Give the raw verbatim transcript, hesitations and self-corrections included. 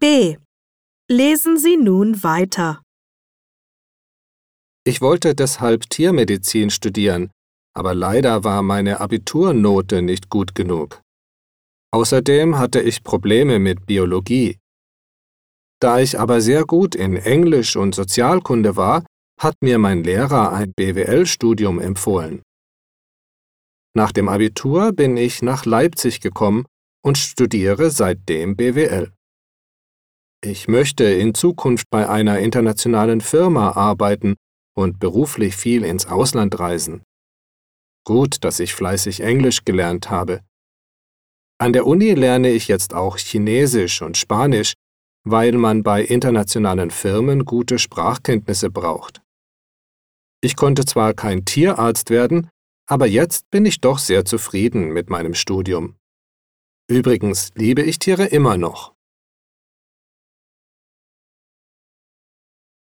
B. Lesen Sie nun weiter. Ich wollte deshalb Tiermedizin studieren, aber leider war meine Abiturnote nicht gut genug. Außerdem hatte ich Probleme mit Biologie. Da ich aber sehr gut in Englisch und Sozialkunde war, hat mir mein Lehrer ein B W L-Studium empfohlen. Nach dem Abitur bin ich nach Leipzig gekommen und studiere seitdem B W L. Ich möchte in Zukunft bei einer internationalen Firma arbeiten und beruflich viel ins Ausland reisen. Gut, dass ich fleißig Englisch gelernt habe. An der Uni lerne ich jetzt auch Chinesisch und Spanisch, weil man bei internationalen Firmen gute Sprachkenntnisse braucht. Ich konnte zwar kein Tierarzt werden, aber jetzt bin ich doch sehr zufrieden mit meinem Studium. Übrigens liebe ich Tiere immer noch.